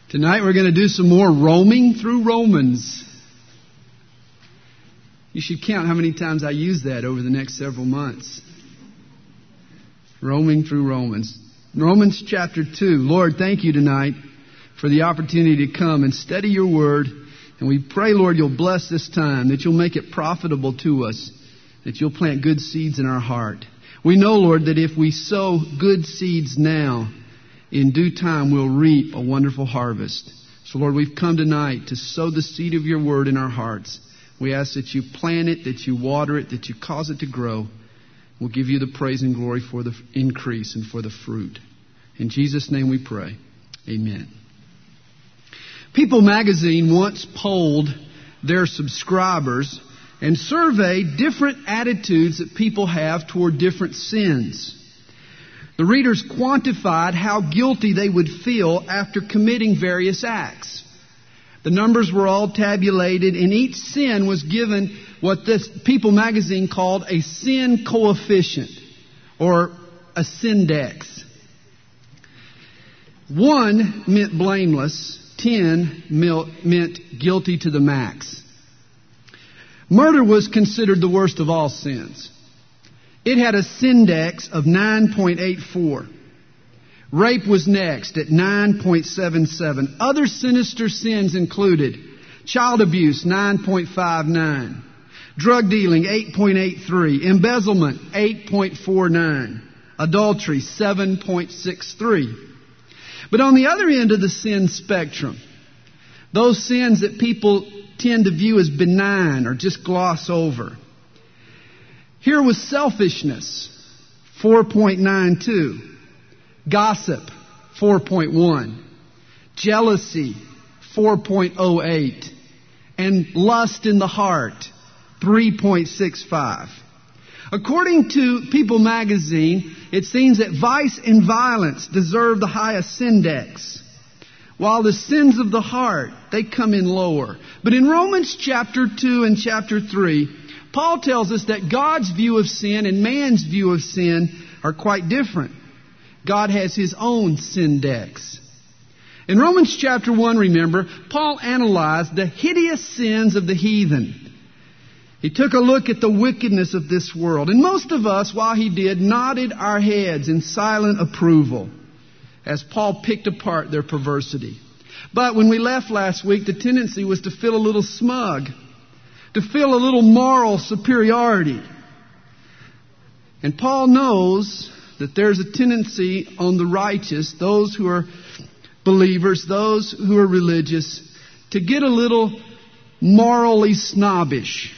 Tonight we're going to do some more roaming through Romans. You should count how many times I use that over the next several months. Roaming through Romans. Romans chapter 2. Lord, thank you tonight for the opportunity to come and study your word. And we pray, Lord, you'll bless this time, that you'll make it profitable to us, that you'll plant good seeds in our heart. We know, Lord, that if we sow good seeds now, in due time we'll reap a wonderful harvest. So, Lord, we've come tonight to sow the seed of your word in our hearts. We ask that you plant it, that you water it, that you cause it to grow. We'll give you the praise and glory for the increase and for the fruit. In Jesus' name we pray. Amen. People magazine once polled their subscribers and surveyed different attitudes that people have toward different sins. The readers quantified how guilty they would feel after committing various acts. The numbers were all tabulated, and each sin was given what this People magazine called a sin coefficient, or a Sindex. 1 meant blameless, 10 meant guilty to the max. Murder was considered the worst of all sins. It had a Sindex of 9.84. Rape was next at 9.77. Other sinister sins included child abuse, 9.59. Drug dealing, 8.83. Embezzlement, 8.49. Adultery, 7.63. But on the other end of the sin spectrum, those sins that people tend to view as benign or just gloss over, here was selfishness, 4.92. Gossip, 4.1. Jealousy, 4.08. And lust in the heart, 3.65. According to People magazine, it seems that vice and violence deserve the highest Sindex, while the sins of the heart, they come in lower. But in Romans chapter 2 and chapter 3, Paul tells us that God's view of sin and man's view of sin are quite different. God has his own Sindex. In Romans chapter 1, remember, Paul analyzed the hideous sins of the heathen. He took a look at the wickedness of this world. And most of us, while he did, nodded our heads in silent approval as Paul picked apart their perversity. But when we left last week, the tendency was to feel a little smug, to feel a little moral superiority. And Paul knows that there's a tendency on the righteous, those who are believers, those who are religious, to get a little morally snobbish.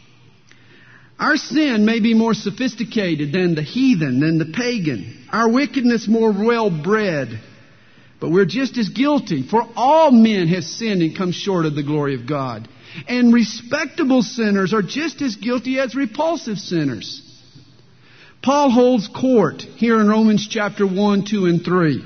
Our sin may be more sophisticated than the heathen, than the pagan. Our wickedness more well-bred. But we're just as guilty. For all men have sinned and come short of the glory of God. And respectable sinners are just as guilty as repulsive sinners. Paul holds court here in Romans chapter 1, 2, and 3.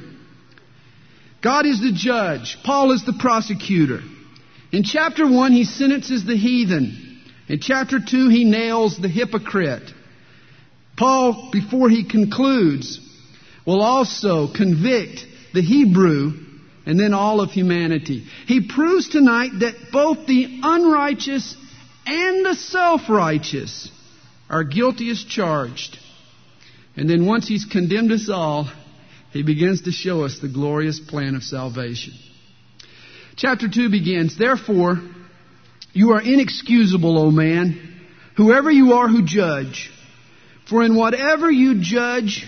God is the judge. Paul is the prosecutor. In chapter 1, he sentences the heathen. In chapter 2, he nails the hypocrite. Paul, before he concludes, will also convict the Hebrew and then all of humanity. He proves tonight that both the unrighteous and the self-righteous are guilty as charged. And then once he's condemned us all, he begins to show us the glorious plan of salvation. Chapter 2 begins, "Therefore, you are inexcusable, O man, whoever you are who judge. For in whatever you judge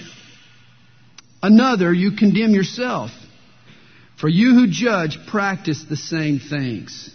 another, you condemn yourself. For you who judge practice the same things."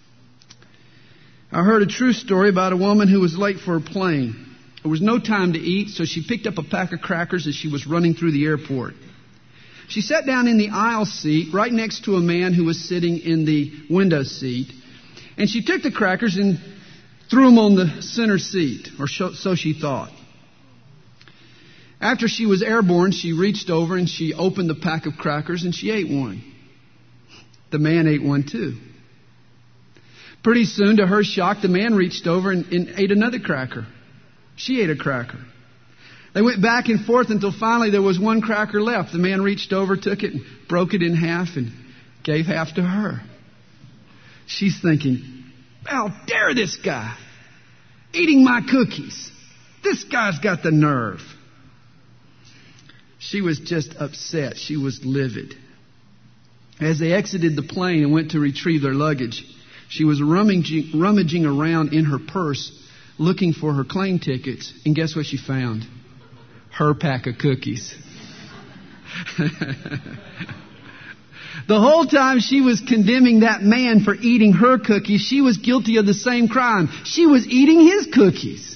I heard a true story about a woman who was late for a plane. There was no time to eat, so she picked up a pack of crackers as she was running through the airport. She sat down in the aisle seat right next to a man who was sitting in the window seat. And she took the crackers and threw them on the center seat, or so she thought. After she was airborne, she reached over and she opened the pack of crackers and she ate one. The man ate one too. Pretty soon, to her shock, the man reached over and ate another cracker. She ate a cracker. They went back and forth until finally there was one cracker left. The man reached over, took it, and broke it in half, and gave half to her. She's thinking, how dare this guy eating my cookies? This guy's got the nerve. She was just upset. She was livid. As they exited the plane and went to retrieve their luggage, she was rummaging around in her purse looking for her plane tickets. And guess what she found? Her pack of cookies. The whole time she was condemning that man for eating her cookies, she was guilty of the same crime. She was eating his cookies.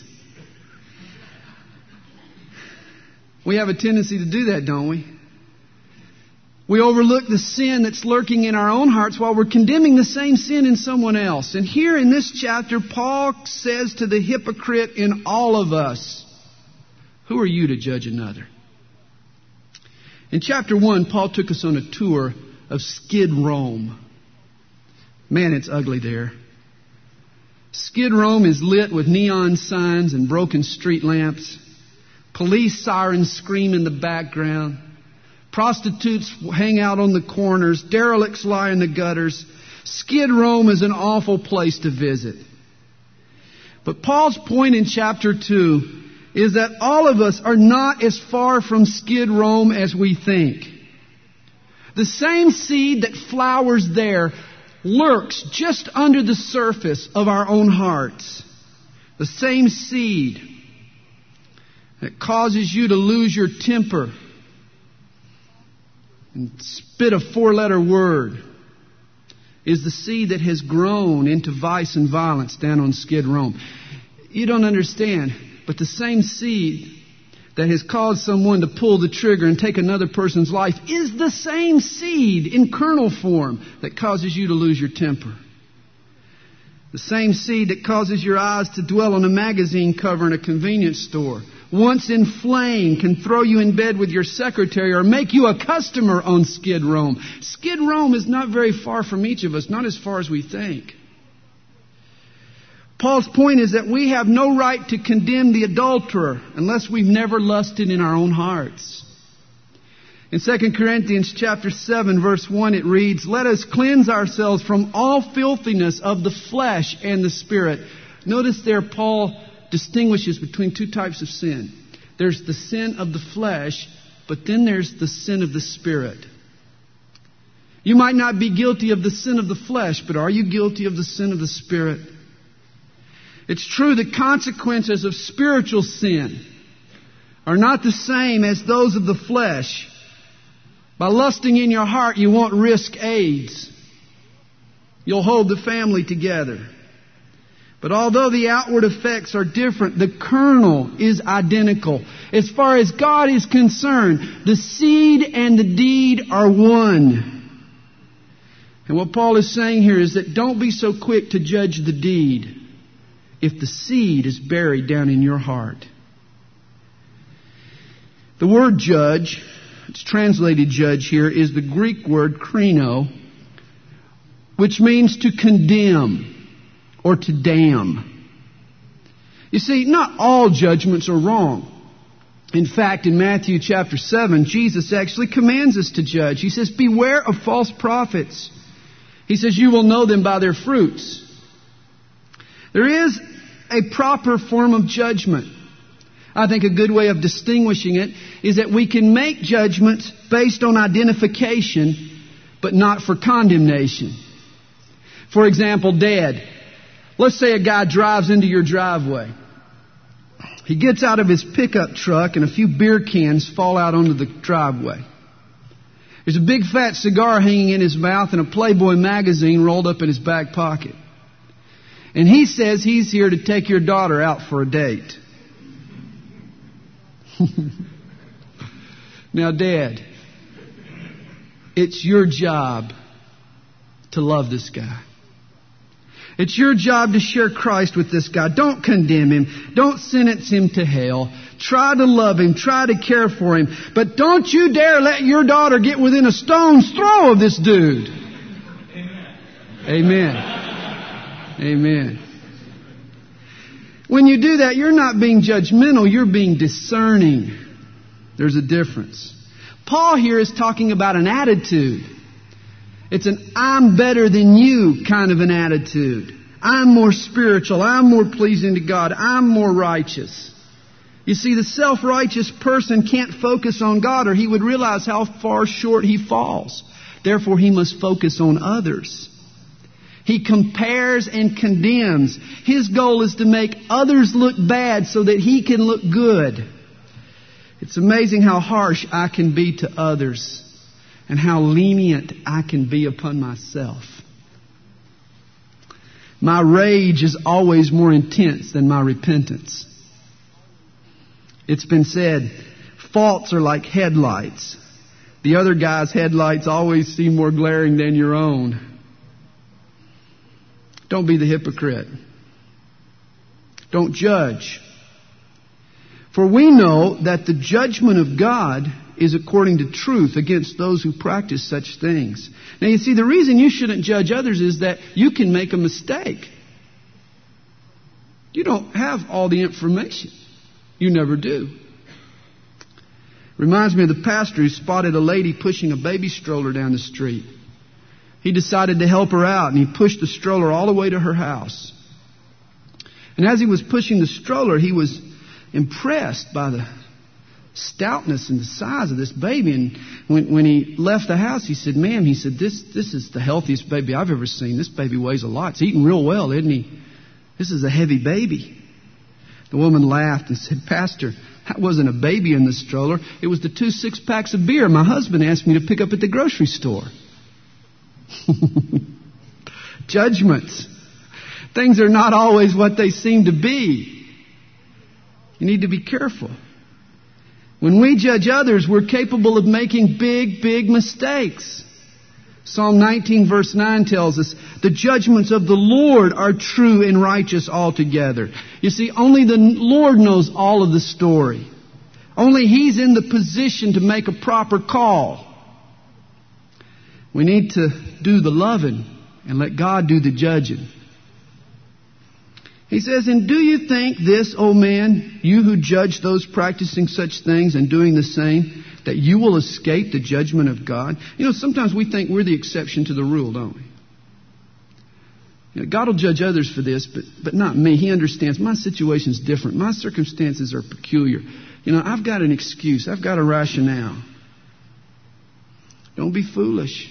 We have a tendency to do that, don't we? We overlook the sin that's lurking in our own hearts while we're condemning the same sin in someone else. And here in this chapter, Paul says to the hypocrite in all of us, who are you to judge another? In chapter 1, Paul took us on a tour of Skid Rome. Man, it's ugly there. Skid Rome is lit with neon signs and broken street lamps. Police sirens scream in the background. Prostitutes hang out on the corners. Derelicts lie in the gutters. Skid Rome is an awful place to visit. But Paul's point in chapter 2 is that all of us are not as far from Skid Rome as we think. The same seed that flowers there lurks just under the surface of our own hearts. The same seed that causes you to lose your temper and spit a 4-letter word is the seed that has grown into vice and violence down on Skid Rome. You don't understand, but the same seed that has caused someone to pull the trigger and take another person's life is the same seed in kernel form that causes you to lose your temper. The same seed that causes your eyes to dwell on a magazine cover in a convenience store, once inflamed, can throw you in bed with your secretary or make you a customer on Skid Rome. Skid Rome is not very far from each of us, not as far as we think. Paul's point is that we have no right to condemn the adulterer unless we've never lusted in our own hearts. In 2 Corinthians chapter 7, verse 1, it reads, "Let us cleanse ourselves from all filthiness of the flesh and the spirit." Notice there Paul distinguishes between two types of sin. There's the sin of the flesh, but then there's the sin of the spirit. You might not be guilty of the sin of the flesh, but are you guilty of the sin of the spirit? It's true the consequences of spiritual sin are not the same as those of the flesh. By lusting in your heart, you won't risk AIDS. You'll hold the family together. But although the outward effects are different, the kernel is identical. As far as God is concerned, the seed and the deed are one. And what Paul is saying here is that don't be so quick to judge the deed if the seed is buried down in your heart. The word judge, it's translated judge here, is the Greek word krino, which means to condemn or to damn. You see, not all judgments are wrong. In fact, in Matthew chapter 7, Jesus actually commands us to judge. He says, "Beware of false prophets." He says, "You will know them by their fruits." There is a proper form of judgment. I think a good way of distinguishing it is that we can make judgments based on identification, but not for condemnation. For example, Dad, let's say a guy drives into your driveway. He gets out of his pickup truck and a few beer cans fall out onto the driveway. There's a big fat cigar hanging in his mouth and a Playboy magazine rolled up in his back pocket. And he says he's here to take your daughter out for a date. Now, Dad, it's your job to love this guy. It's your job to share Christ with this guy. Don't condemn him. Don't sentence him to hell. Try to love him. Try to care for him. But don't you dare let your daughter get within a stone's throw of this dude. Amen. Amen. When you do that, you're not being judgmental. You're being discerning. There's a difference. Paul here is talking about an attitude. It's an I'm better than you kind of an attitude. I'm more spiritual. I'm more pleasing to God. I'm more righteous. You see, the self-righteous person can't focus on God, or he would realize how far short he falls. Therefore, he must focus on others. He compares and condemns. His goal is to make others look bad so that he can look good. It's amazing how harsh I can be to others and how lenient I can be upon myself. My rage is always more intense than my repentance. It's been said, faults are like headlights. The other guy's headlights always seem more glaring than your own. Don't be the hypocrite. Don't judge. For we know that the judgment of God is according to truth against those who practice such things. Now you see, the reason you shouldn't judge others is that you can make a mistake. You don't have all the information. You never do. Reminds me of the pastor who spotted a lady pushing a baby stroller down the street. He decided to help her out, and he pushed the stroller all the way to her house. And as he was pushing the stroller, he was impressed by the stoutness and the size of this baby. And when he left the house, he said, "Ma'am," he said, this is the healthiest baby I've ever seen. This baby weighs a lot. It's eating real well, isn't he? This is a heavy baby." The woman laughed and said, "Pastor, that wasn't a baby in the stroller. It was the 2 6-packs of beer my husband asked me to pick up at the grocery store." Judgments. Things are not always what they seem to be. You need to be careful. When we judge others, we're capable of making big, big mistakes. Psalm 19 verse 9 tells us, "The judgments of the Lord are true and righteous altogether." You see, only the Lord knows all of the story. Only He's in the position to make a proper call. We need to do the loving and let God do the judging. He says, "And do you think this, O man, you who judge those practicing such things and doing the same, that you will escape the judgment of God?" You know, sometimes we think we're the exception to the rule, don't we? You know, God will judge others for this, but not me. He understands my situation's different. My circumstances are peculiar. You know, I've got an excuse. I've got a rationale. Don't be foolish.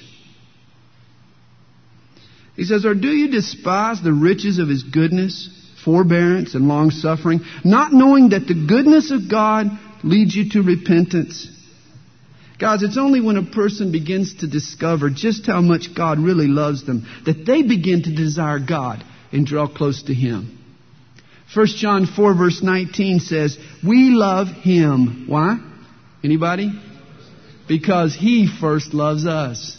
He says, "Or do you despise the riches of His goodness, forbearance, and long-suffering, not knowing that the goodness of God leads you to repentance?" Guys, it's only when a person begins to discover just how much God really loves them that they begin to desire God and draw close to Him. 1 John 4 verse 19 says, "We love Him." Why? Anybody? Because He first loves us.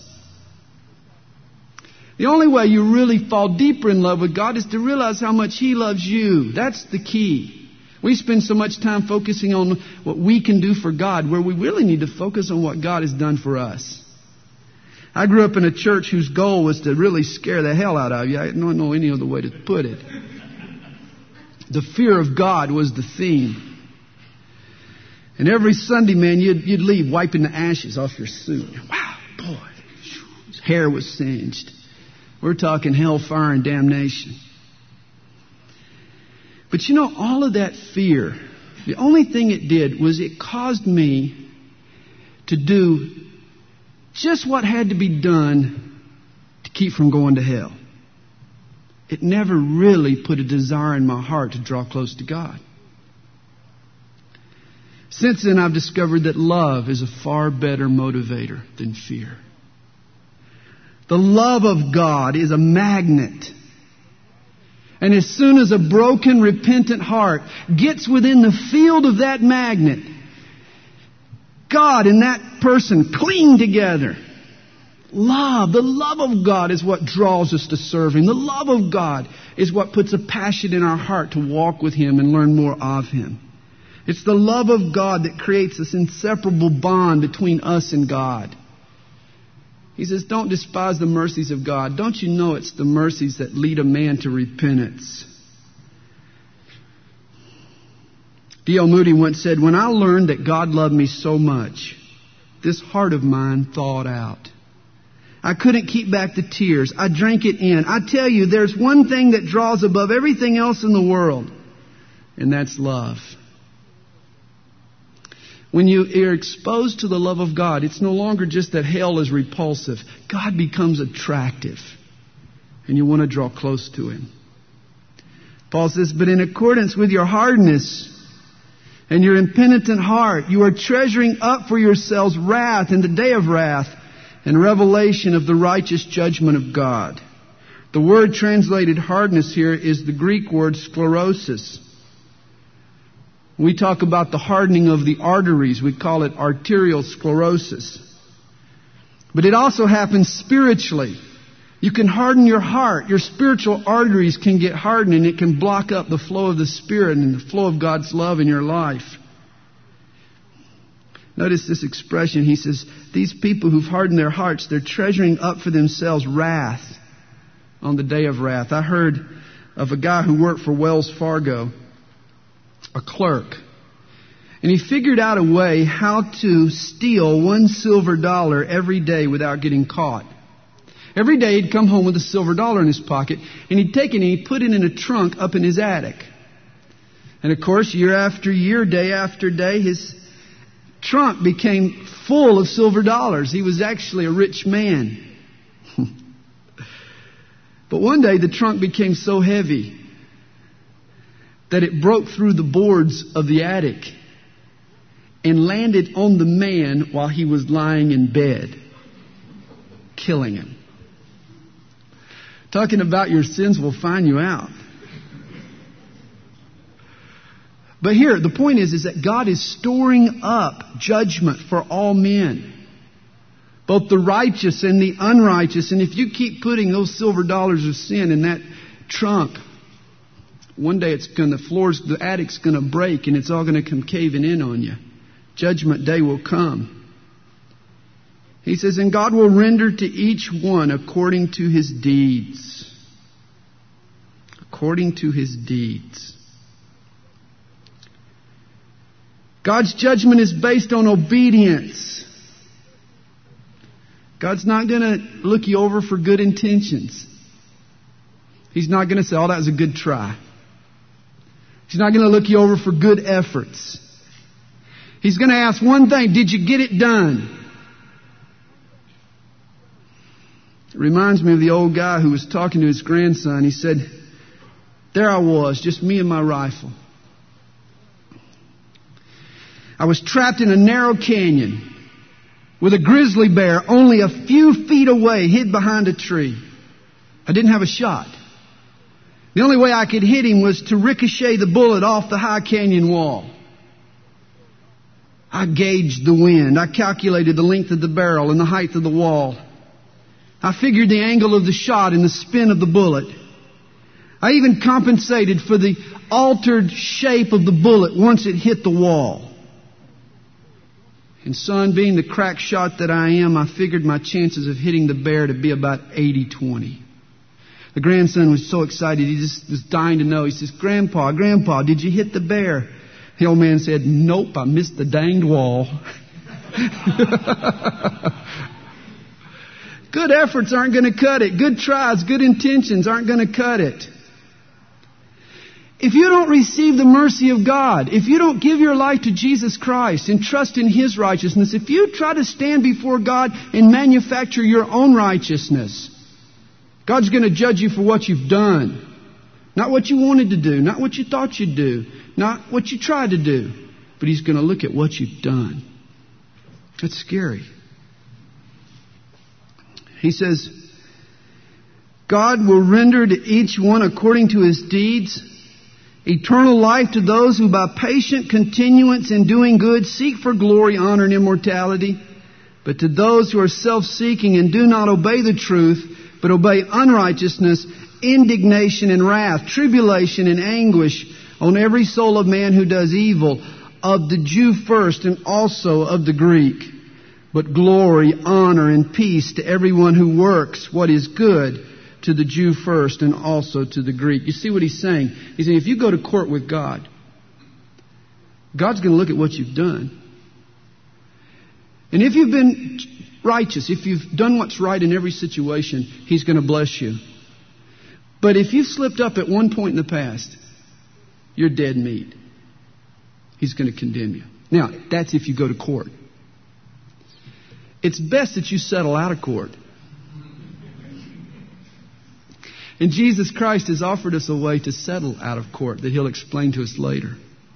The only way you really fall deeper in love with God is to realize how much He loves you. That's the key. We spend so much time focusing on what we can do for God, where we really need to focus on what God has done for us. I grew up in a church whose goal was to really scare the hell out of you. I don't know any other way to put it. The fear of God was the theme. And every Sunday, man, you'd leave wiping the ashes off your suit. Wow, boy, his hair was singed. We're talking hellfire and damnation. But you know, all of that fear, the only thing it did was it caused me to do just what had to be done to keep from going to hell. It never really put a desire in my heart to draw close to God. Since then, I've discovered that love is a far better motivator than fear. The love of God is a magnet. And as soon as a broken, repentant heart gets within the field of that magnet, God and that person cling together. Love, the love of God is what draws us to serve Him. The love of God is what puts a passion in our heart to walk with Him and learn more of Him. It's the love of God that creates this inseparable bond between us and God. He says, don't despise the mercies of God. Don't you know it's the mercies that lead a man to repentance? D.L. Moody once said, "When I learned that God loved me so much, this heart of mine thawed out. I couldn't keep back the tears. I drank it in. I tell you, there's one thing that draws above everything else in the world, and that's love. When you are exposed to the love of God, it's no longer just that hell is repulsive. God becomes attractive, and you want to draw close to Him. Paul says, but in accordance with your hardness and your impenitent heart, you are treasuring up for yourselves wrath in the day of wrath and revelation of the righteous judgment of God. The word translated hardness here is the Greek word sclerosis. We talk about the hardening of the arteries. We call it arterial sclerosis. But it also happens spiritually. You can harden your heart. Your spiritual arteries can get hardened, and it can block up the flow of the Spirit and the flow of God's love in your life. Notice this expression. He says, these people who've hardened their hearts, they're treasuring up for themselves wrath on the day of wrath. I heard of a guy who worked for Wells Fargo, a clerk. And he figured out a way how to steal $1 silver every day without getting caught. Every day he'd come home with a silver dollar in his pocket, and he'd take it and he'd put it in a trunk up in his attic. And of course, year after year, day after day, his trunk became full of silver dollars. He was actually a rich man. But one day the trunk became so heavy that it broke through the boards of the attic and landed on the man while he was lying in bed, killing him. Talking about your sins will find you out. But here, the point is that God is storing up judgment for all men, both the righteous and the unrighteous. And if you keep putting those silver dollars of sin in that trunk, one day the attic's going to break, and it's all going to come caving in on you. Judgment day will come. He says, and God will render to each one according to his deeds. According to his deeds. God's judgment is based on obedience. God's not going to look you over for good intentions. He's not going to say, oh, that was a good try. He's not going to look you over for good efforts. He's going to ask one thing, did you get it done? It reminds me of the old guy who was talking to his grandson. He said, there I was, just me and my rifle. I was trapped in a narrow canyon with a grizzly bear only a few feet away, hid behind a tree. I didn't have a shot. The only way I could hit him was to ricochet the bullet off the high canyon wall. I gauged the wind. I calculated the length of the barrel and the height of the wall. I figured the angle of the shot and the spin of the bullet. I even compensated for the altered shape of the bullet once it hit the wall. And son, being the crack shot that I am, I figured my chances of hitting the bear to be about 80-20. The grandson was so excited, he just was dying to know. He says, Grandpa, did you hit the bear? The old man said, nope, I missed the danged wall. Good efforts aren't going to cut it. Good tries, good intentions aren't going to cut it. If you don't receive the mercy of God, if you don't give your life to Jesus Christ and trust in His righteousness, if you try to stand before God and manufacture your own righteousness, God's going to judge you for what you've done. Not what you wanted to do, not what you thought you'd do, not what you tried to do, but He's going to look at what you've done. That's scary. He says, God will render to each one according to his deeds, eternal life to those who by patient continuance in doing good seek for glory, honor, and immortality. But to those who are self-seeking and do not obey the truth, but obey unrighteousness, indignation and wrath, tribulation and anguish on every soul of man who does evil, of the Jew first and also of the Greek. But glory, honor, and peace to everyone who works what is good, to the Jew first and also to the Greek. You see what he's saying? He's saying if you go to court with God, God's going to look at what you've done. And if you've been righteous. If you've done what's right in every situation, He's going to bless you. But if you've slipped up at one point in the past, you're dead meat. He's going to condemn you. Now, that's if you go to court. It's best that you settle out of court. And Jesus Christ has offered us a way to settle out of court that He'll explain to us later.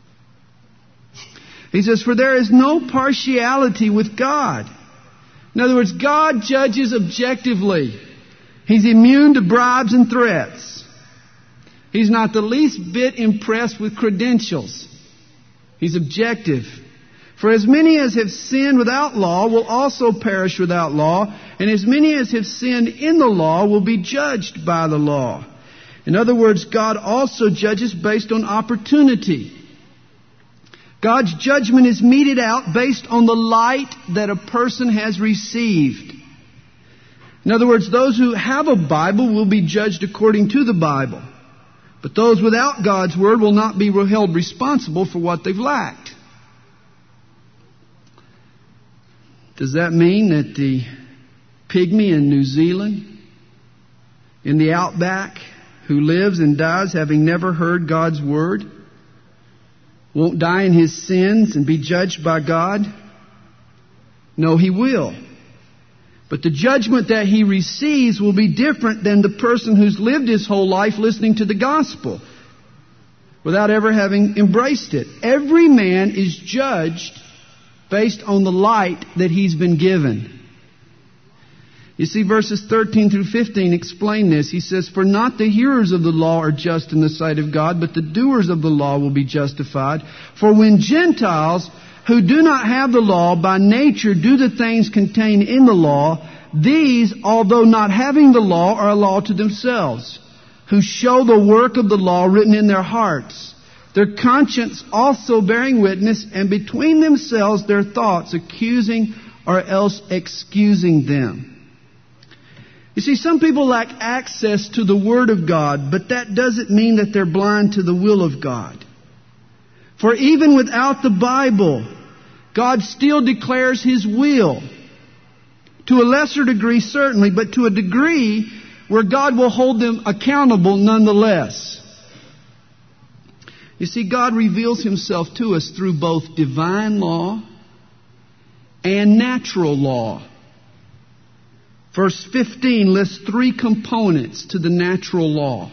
He says, for there is no partiality with God. In other words, God judges objectively. He's immune to bribes and threats. He's not the least bit impressed with credentials. He's objective. For as many as have sinned without law will also perish without law, and as many as have sinned in the law will be judged by the law. In other words, God also judges based on opportunity. God's judgment is meted out based on the light that a person has received. In other words, those who have a Bible will be judged according to the Bible. But those without God's Word will not be held responsible for what they've lacked. Does that mean that the pygmy in New Zealand, in the outback, who lives and dies having never heard God's Word, won't die in his sins and be judged by God? No, he will. But the judgment that he receives will be different than the person who's lived his whole life listening to the gospel without ever having embraced it. Every man is judged based on the light that he's been given. You see, verses 13 through 15 explain this. He says, for not the hearers of the law are just in the sight of God, but the doers of the law will be justified. For when Gentiles who do not have the law by nature do the things contained in the law, these, although not having the law, are a law to themselves, who show the work of the law written in their hearts, their conscience also bearing witness, and between themselves their thoughts accusing or else excusing them. You see, some people lack access to the Word of God, but that doesn't mean that they're blind to the will of God. For even without the Bible, God still declares His will. To a lesser degree, certainly, but to a degree where God will hold them accountable nonetheless. You see, God reveals Himself to us through both divine law and natural law. Verse 15 lists three components to the natural law.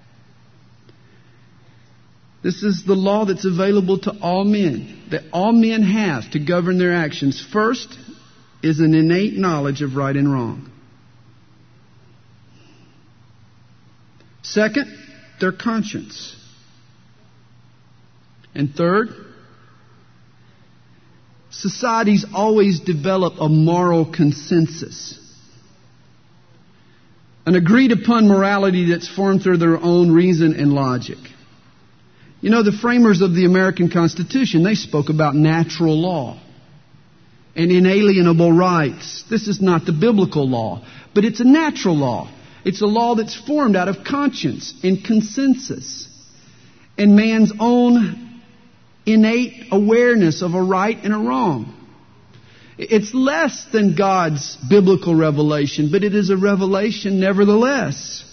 This is the law that's available to all men, that all men have to govern their actions. First is an innate knowledge of right and wrong. Second, their conscience. And third, societies always develop a moral consensus. An agreed upon morality that's formed through their own reason and logic. You know, the framers of the American Constitution, they spoke about natural law and inalienable rights. This is not the biblical law, but it's a natural law. It's a law that's formed out of conscience and consensus and man's own innate awareness of a right and a wrong. It's less than God's biblical revelation, but it is a revelation nevertheless.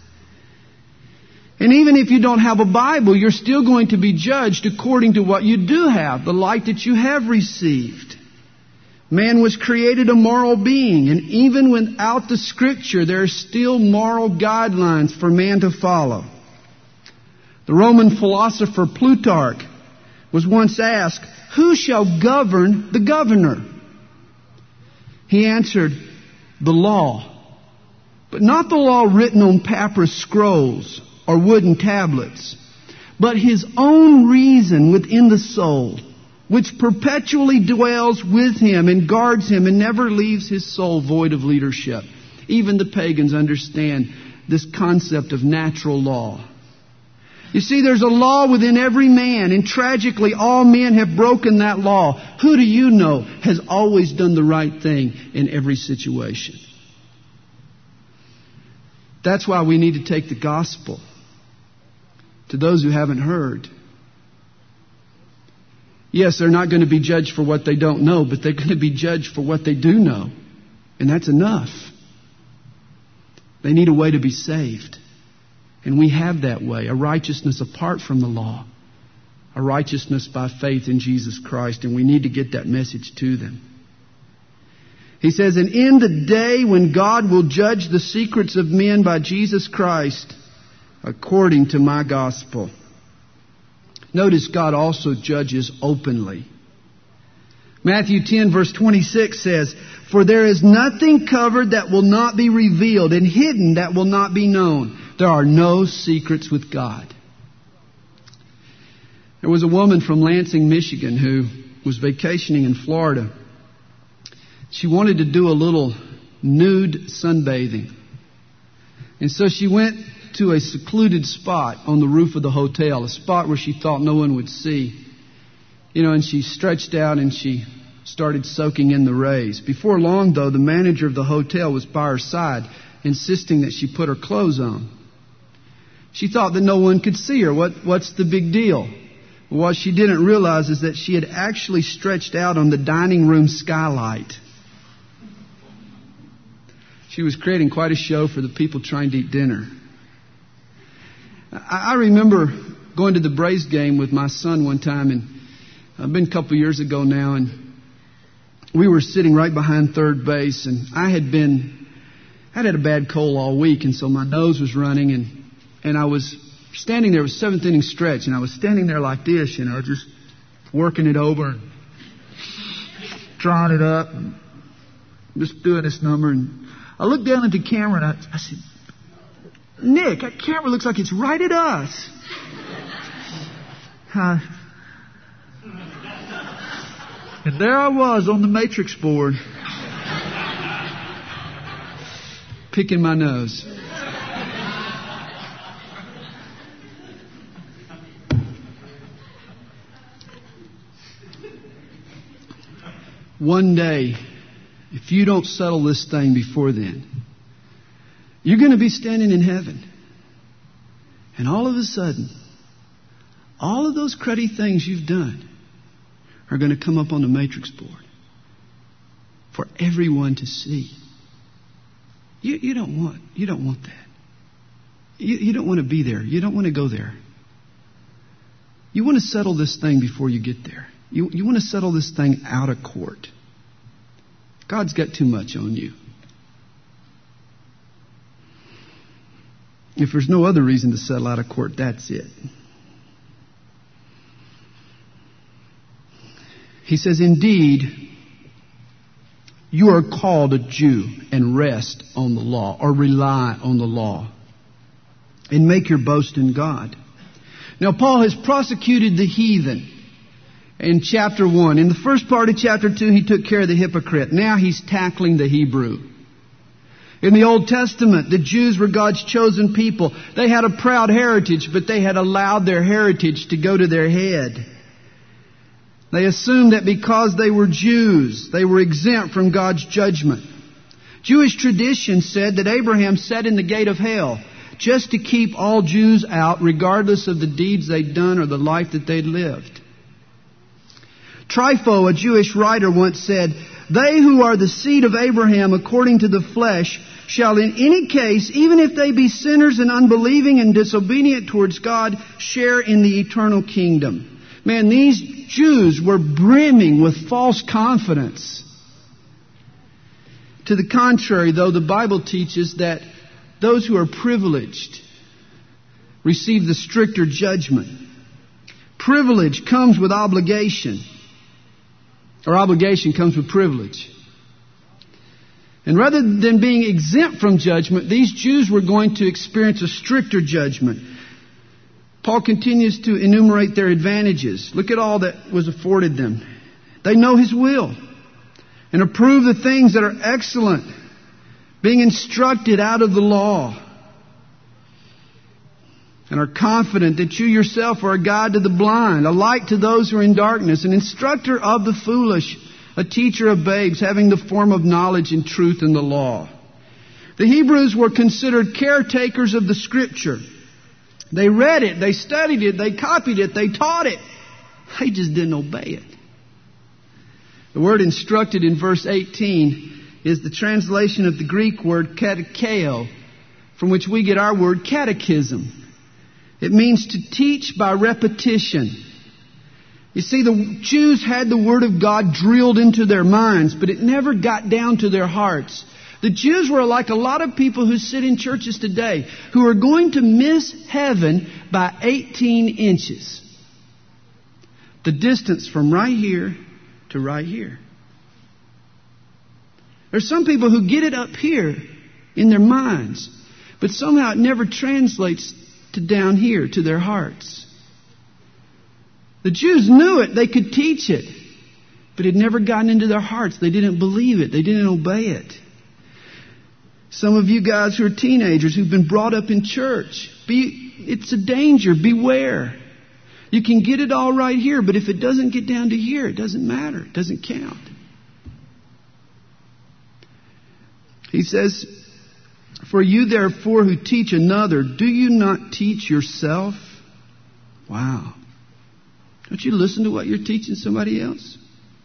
And even if you don't have a Bible, you're still going to be judged according to what you do have, the light that you have received. Man was created a moral being, and even without the Scripture, there are still moral guidelines for man to follow. The Roman philosopher Plutarch was once asked, "Who shall govern the governor?" He answered, "The law, but not the law written on papyrus scrolls or wooden tablets, but his own reason within the soul, which perpetually dwells with him and guards him and never leaves his soul void of leadership." Even the pagans understand this concept of natural law. You see, there's a law within every man, and tragically all men have broken that law. Who do you know has always done the right thing in every situation? That's why we need to take the gospel to those who haven't heard. Yes, they're not going to be judged for what they don't know, but they're going to be judged for what they do know. And that's enough. They need a way to be saved. And we have that way, a righteousness apart from the law, a righteousness by faith in Jesus Christ, and we need to get that message to them. He says, and in the day when God will judge the secrets of men by Jesus Christ, according to my gospel. Notice God also judges openly. Matthew 10 verse 26 says, for there is nothing covered that will not be revealed, and hidden that will not be known. There are no secrets with God. There was a woman from Lansing, Michigan, who was vacationing in Florida. She wanted to do a little nude sunbathing. And so she went to a secluded spot on the roof of the hotel, a spot where she thought no one would see. And she stretched out and she started soaking in the rays. Before long, though, the manager of the hotel was by her side, insisting that she put her clothes on. She thought that no one could see her. What's the big deal? Well, what she didn't realize is that she had actually stretched out on the dining room skylight. She was creating quite a show for the people trying to eat dinner. I remember going to the Braves game with my son one time, and it's been a couple years ago now, and we were sitting right behind third base, and I'd had a bad cold all week, and so my nose was running, and I was standing there. It was seventh inning stretch, and I was standing there like this, just working it over, and drawing it up, and just doing this number, and I looked down at the camera, and I said, Nick, that camera looks like it's right at us. And there I was on the matrix board, picking my nose. One day, if you don't settle this thing before then, you're going to be standing in heaven. And all of a sudden, all of those cruddy things you've done are going to come up on the matrix board for everyone to see. You don't want that. You don't want to be there. You don't want to go there. You want to settle this thing before you get there. You want to settle this thing out of court. God's got too much on you. If there's no other reason to settle out of court, that's it. He says, indeed, you are called a Jew and rest on the law, or rely on the law, and make your boast in God. Now, Paul has prosecuted the heathen in chapter 1. In the first part of chapter 2, he took care of the hypocrite. Now he's tackling the Hebrew. In the Old Testament, the Jews were God's chosen people. They had a proud heritage, but they had allowed their heritage to go to their head. They assumed that because they were Jews, they were exempt from God's judgment. Jewish tradition said that Abraham sat in the gate of hell just to keep all Jews out, regardless of the deeds they'd done or the life that they'd lived. Trypho, a Jewish writer, once said, they who are the seed of Abraham according to the flesh shall in any case, even if they be sinners and unbelieving and disobedient towards God, share in the eternal kingdom. Man, these Jews were brimming with false confidence. To the contrary, though, the Bible teaches that those who are privileged receive the stricter judgment. Privilege comes with obligation, or obligation comes with privilege. And rather than being exempt from judgment, these Jews were going to experience a stricter judgment. Paul continues to enumerate their advantages. Look at all that was afforded them. They know His will and approve the things that are excellent, being instructed out of the law, and are confident that you yourself are a guide to the blind, a light to those who are in darkness, an instructor of the foolish, a teacher of babes, having the form of knowledge and truth in the law. The Hebrews were considered caretakers of the Scripture. They read it, they studied it, they copied it, they taught it. They just didn't obey it. The word instructed in verse 18 is the translation of the Greek word katekeo, from which we get our word catechism. It means to teach by repetition. You see, the Jews had the Word of God drilled into their minds, but it never got down to their hearts. The Jews were like a lot of people who sit in churches today, who are going to miss heaven by 18 inches. The distance from right here to right here. There's some people who get it up here in their minds, but somehow it never translates to down here to their hearts. The Jews knew it. They could teach it. But it had never gotten into their hearts. They didn't believe it. They didn't obey it. Some of you guys who are teenagers who've been brought up in church, it's a danger. Beware. You can get it all right here, but if it doesn't get down to here, it doesn't matter. It doesn't count. He says, "For you therefore who teach another, do you not teach yourself?" Wow. Don't you listen to what you're teaching somebody else?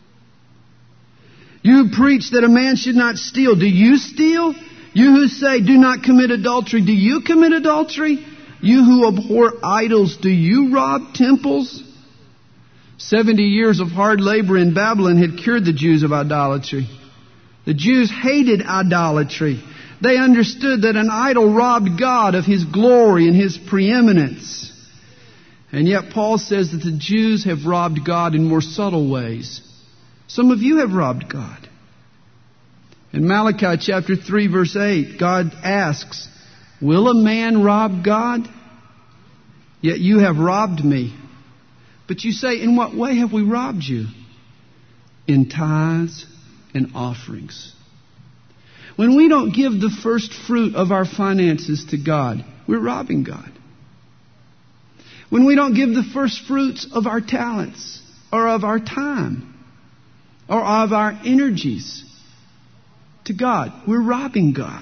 "You who preach that a man should not steal, do you steal? You who say, do not commit adultery, do you commit adultery? You who abhor idols, do you rob temples?" 70 years of hard labor in Babylon had cured the Jews of idolatry. The Jews hated idolatry. They understood that an idol robbed God of His glory and His preeminence. And yet Paul says that the Jews have robbed God in more subtle ways. Some of you have robbed God. In Malachi chapter 3 verse 8, God asks, "Will a man rob God? Yet you have robbed me." But you say, "In what way have we robbed you?" "In tithes and offerings." When we don't give the first fruit of our finances to God, we're robbing God. When we don't give the first fruits of our talents or of our time or of our energies to God, we're robbing God.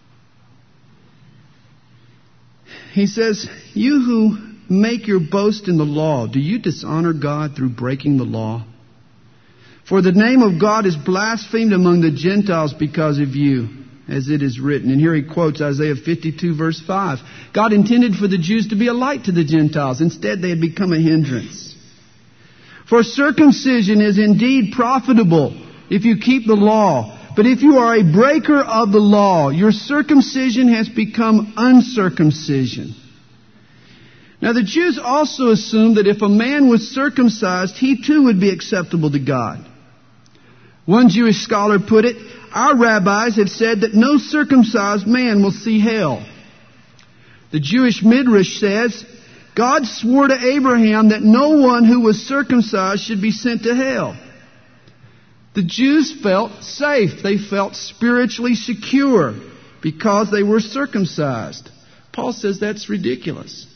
He says, "You who make your boast in the law, do you dishonor God through breaking the law? For the name of God is blasphemed among the Gentiles because of you, as it is written." And here he quotes Isaiah 52 verse 5. God intended for the Jews to be a light to the Gentiles. Instead, they had become a hindrance. "For circumcision is indeed profitable if you keep the law. But if you are a breaker of the law, your circumcision has become uncircumcision." Now the Jews also assumed that if a man was circumcised, he too would be acceptable to God. One Jewish scholar put it, "Our rabbis have said that no circumcised man will see hell." The Jewish Midrash says, God swore to Abraham that no one who was circumcised should be sent to hell. The Jews felt safe. They felt spiritually secure because they were circumcised. Paul says that's ridiculous.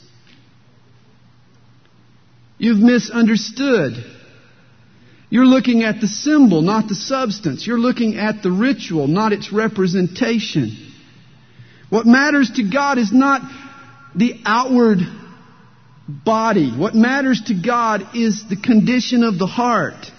You've misunderstood. You're looking at the symbol, not the substance. You're looking at the ritual, not its representation. What matters to God is not the outward body. What matters to God is the condition of the heart.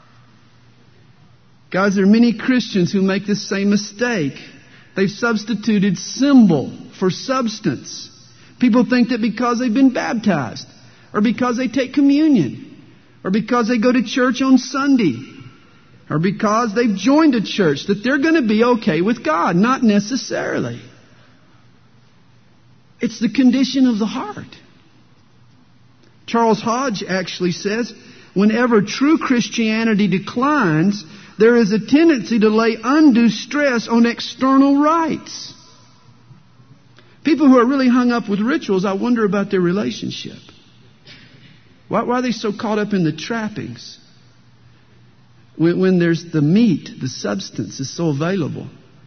Guys, there are many Christians who make this same mistake. They've substituted symbol for substance. People think that because they've been baptized, or because they take communion, or because they go to church on Sunday, or because they've joined a church, that they're going to be okay with God. Not necessarily. It's the condition of the heart. Charles Hodge actually says, whenever true Christianity declines, there is a tendency to lay undue stress on external rites. People who are really hung up with rituals, I wonder about their relationship. Why are they so caught up in the trappings? When there's the meat, the substance is so available.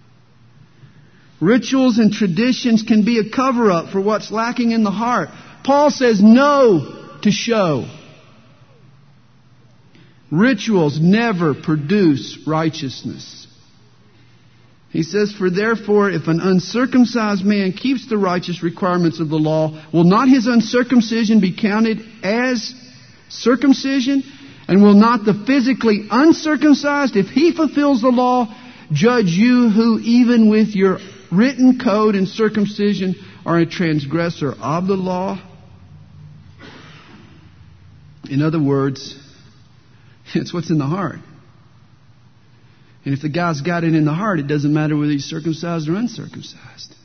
Rituals and traditions can be a cover-up for what's lacking in the heart. Paul says no to show. Rituals never produce righteousness. He says, "For therefore, if an uncircumcised man keeps the righteous requirements of the law, will not his uncircumcision be counted as circumcision? And will not the physically uncircumcised, if he fulfills the law, judge you who even with your written code and circumcision are a transgressor of the law? In other words, it's what's in the heart. And if the guy's got it in the heart, it doesn't matter whether he's circumcised or uncircumcised.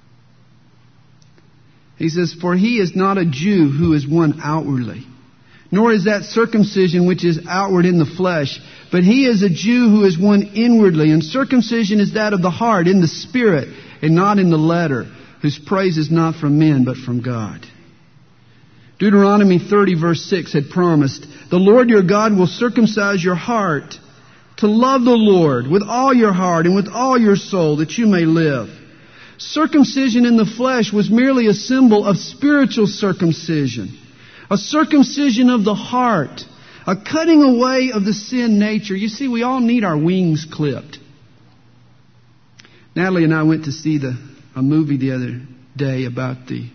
He says, for he is not a Jew who is one outwardly, nor is that circumcision which is outward in the flesh, but he is a Jew who is one inwardly. And circumcision is that of the heart, in the spirit, and not in the letter, whose praise is not from men, but from God. Deuteronomy 30 verse 6 had promised, the Lord your God will circumcise your heart to love the Lord with all your heart and with all your soul, that you may live. Circumcision in the flesh was merely a symbol of spiritual circumcision, a circumcision of the heart, a cutting away of the sin nature. You see, we all need our wings clipped. Natalie and I went to see a movie the other day about the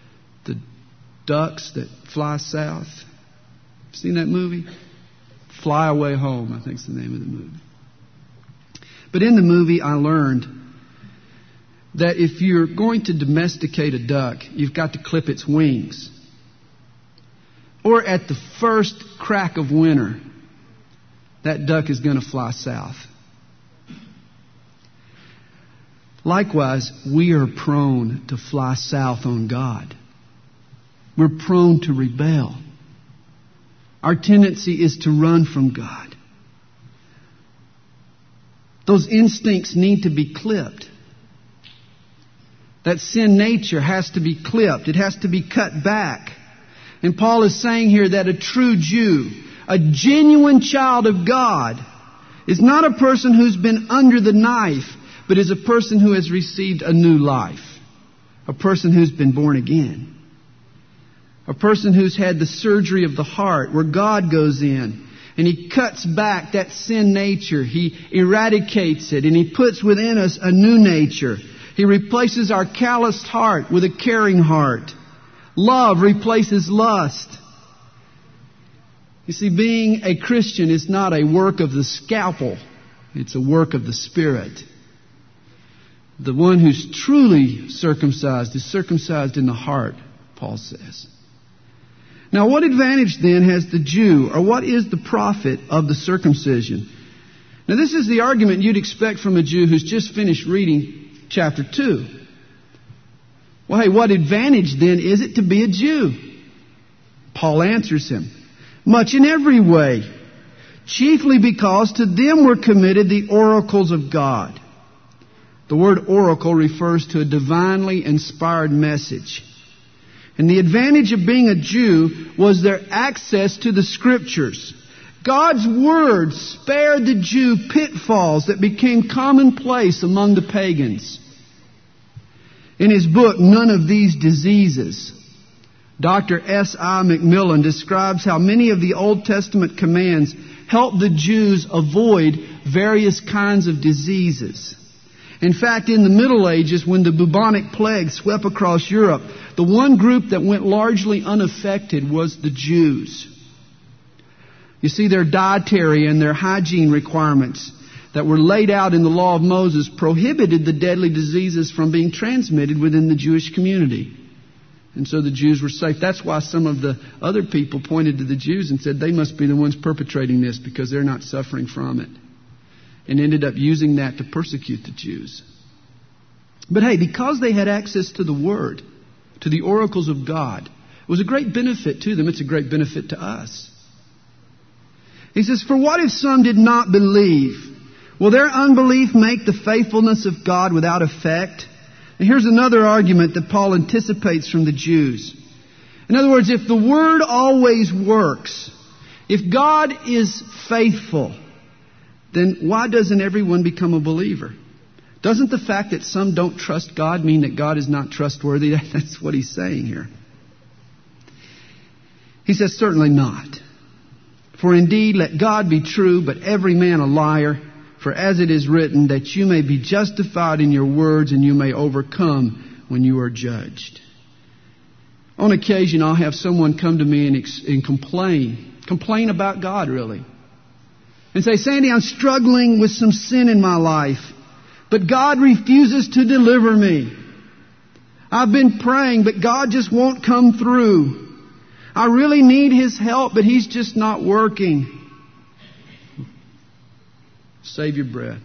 ducks that fly south. Seen that movie? Fly Away Home, I think is the name of the movie. But in the movie, I learned that if you're going to domesticate a duck, you've got to clip its wings. Or at the first crack of winter, that duck is going to fly south. Likewise, we are prone to fly south on God. We're prone to rebel. Our tendency is to run from God. Those instincts need to be clipped. That sin nature has to be clipped. It has to be cut back. And Paul is saying here that a true Jew, a genuine child of God, is not a person who's been under the knife, but is a person who has received a new life. A person who's been born again. A person who's had the surgery of the heart, where God goes in and He cuts back that sin nature. He eradicates it, and He puts within us a new nature. He replaces our calloused heart with a caring heart. Love replaces lust. You see, being a Christian is not a work of the scalpel. It's a work of the Spirit. The one who's truly circumcised is circumcised in the heart, Paul says. Now, what advantage then has the Jew, or what is the profit of the circumcision? Now, this is the argument you'd expect from a Jew who's just finished reading chapter 2. Well, hey, what advantage then is it to be a Jew? Paul answers him, much in every way, chiefly because to them were committed the oracles of God. The word oracle refers to a divinely inspired message. And the advantage of being a Jew was their access to the Scriptures. God's Word spared the Jew pitfalls that became commonplace among the pagans. In his book, None of These Diseases, Dr. S.I. McMillan describes how many of the Old Testament commands helped the Jews avoid various kinds of diseases. In fact, in the Middle Ages, when the bubonic plague swept across Europe, the one group that went largely unaffected was the Jews. You see, their dietary and their hygiene requirements that were laid out in the law of Moses prohibited the deadly diseases from being transmitted within the Jewish community. And so the Jews were safe. That's why some of the other people pointed to the Jews and said they must be the ones perpetrating this because they're not suffering from it. And ended up using that to persecute the Jews. But hey, because they had access to the Word, to the oracles of God, it was a great benefit to them. It's a great benefit to us. He says, for what if some did not believe? Will their unbelief make the faithfulness of God without effect? And here's another argument that Paul anticipates from the Jews. In other words, if the Word always works, if God is faithful, then why doesn't everyone become a believer? Doesn't the fact that some don't trust God mean that God is not trustworthy? That's what he's saying here. He says, certainly not. For indeed, let God be true, but every man a liar. For as it is written, that you may be justified in your words and you may overcome when you are judged. On occasion, I'll have someone come to me and complain about God, really. and say, Sandy, I'm struggling with some sin in my life, but God refuses to deliver me. I've been praying, but God just won't come through. I really need His help, but He's just not working. Save your breath.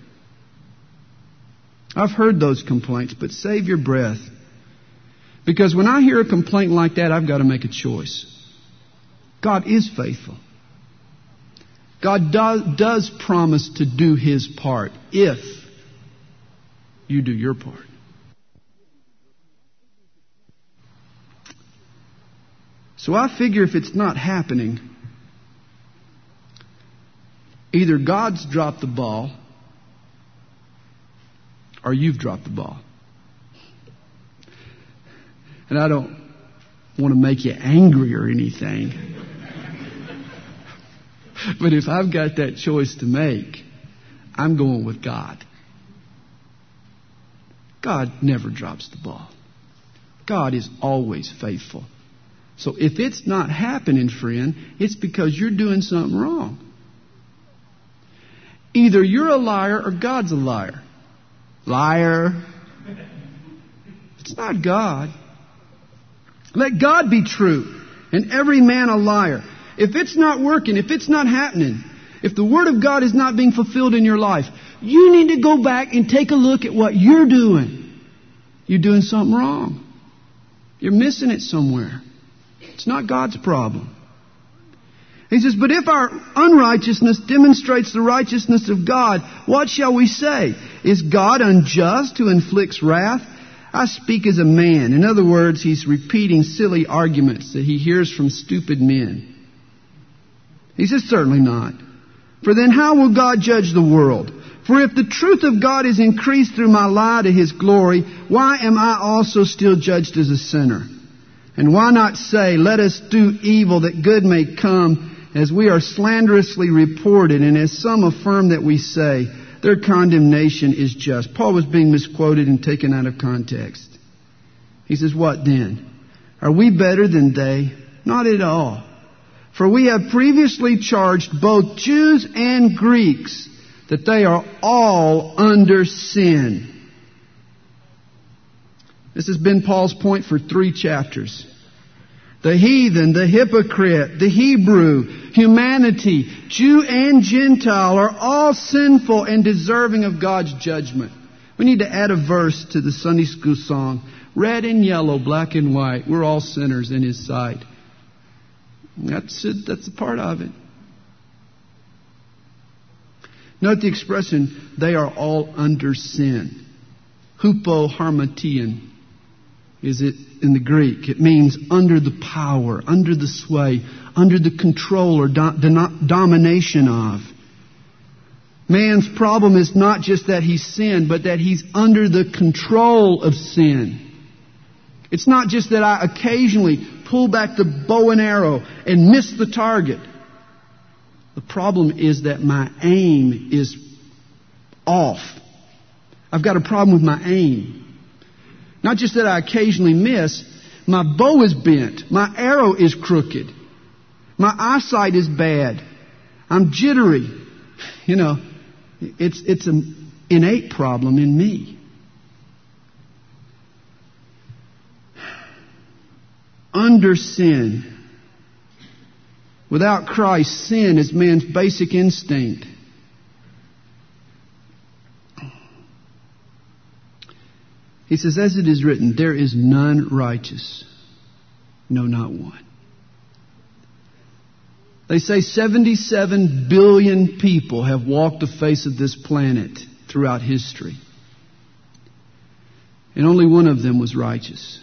I've heard those complaints, but save your breath. Because when I hear a complaint like that, I've got to make a choice. God is faithful. God does promise to do His part if you do your part. So I figure if it's not happening, either God's dropped the ball or you've dropped the ball. And I don't want to make you angry or anything. But if I've got that choice to make, I'm going with God. God never drops the ball. God is always faithful. So if it's not happening, friend, it's because you're doing something wrong. Either you're a liar or God's a liar. Liar. It's not God. Let God be true and every man a liar. If it's not working, if it's not happening, if the Word of God is not being fulfilled in your life, you need to go back and take a look at what you're doing. You're doing something wrong. You're missing it somewhere. It's not God's problem. He says, but if our unrighteousness demonstrates the righteousness of God, what shall we say? Is God unjust who inflicts wrath? I speak as a man. In other words, he's repeating silly arguments that he hears from stupid men. He says, certainly not. For then how will God judge the world? For if the truth of God is increased through my lie to His glory, why am I also still judged as a sinner? And why not say, let us do evil that good may come, as we are slanderously reported, and as some affirm that we say, their condemnation is just. Paul was being misquoted and taken out of context. He says, what then? Are we better than they? Not at all. For we have previously charged both Jews and Greeks that they are all under sin. This has been Paul's point for 3 chapters. The heathen, the hypocrite, the Hebrew, humanity, Jew and Gentile are all sinful and deserving of God's judgment. We need to add a verse to the Sunday school song. Red and yellow, black and white, we're all sinners in His sight. That's it. That's a part of it. Note the expression, they are all under sin. Hupo harmatian is it in the Greek. It means under the power, under the sway, under the control or domination of. Man's problem is not just that he's sinned, but that he's under the control of sin. It's not just that I occasionally pull back the bow and arrow and miss the target. The problem is that my aim is off. I've got a problem with my aim. Not just that I occasionally miss, my bow is bent. My arrow is crooked. My eyesight is bad. I'm jittery. You know, it's an innate problem in me. Under sin. Without Christ, sin is man's basic instinct. He says, as it is written, there is none righteous. No, not one. They say 77 billion people have walked the face of this planet throughout history. And only one of them was righteous.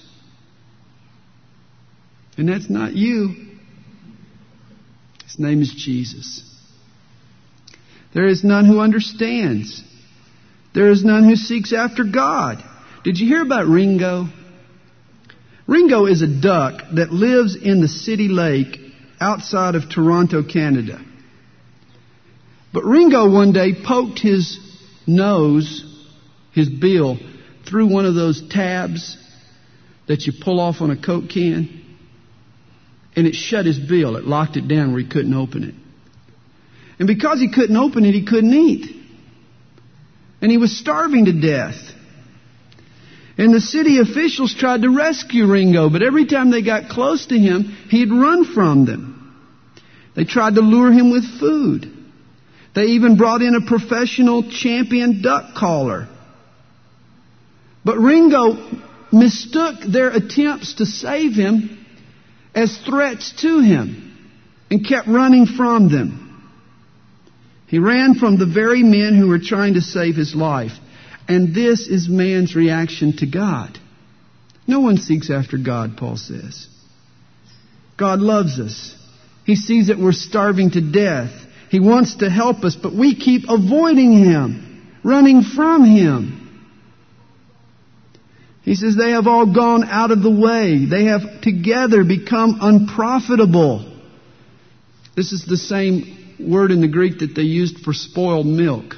And that's not you. His name is Jesus. There is none who understands. There is none who seeks after God. Did you hear about Ringo? Ringo is a duck that lives in the city lake outside of Toronto, Canada. But Ringo one day poked his nose, his bill, through one of those tabs that you pull off on a Coke can. And it shut his bill. It locked it down where he couldn't open it. And because he couldn't open it, he couldn't eat. And he was starving to death. And the city officials tried to rescue Ringo, but every time they got close to him, he'd run from them. They tried to lure him with food. They even brought in a professional champion duck caller. But Ringo mistook their attempts to save him as threats to him and kept running from them. He ran from the very men who were trying to save his life. And this is man's reaction to God. No one seeks after God, Paul says. God loves us. He sees that we're starving to death. He wants to help us, but we keep avoiding Him, running from Him. He says they have all gone out of the way. They have together become unprofitable. This is the same word in the Greek that they used for spoiled milk.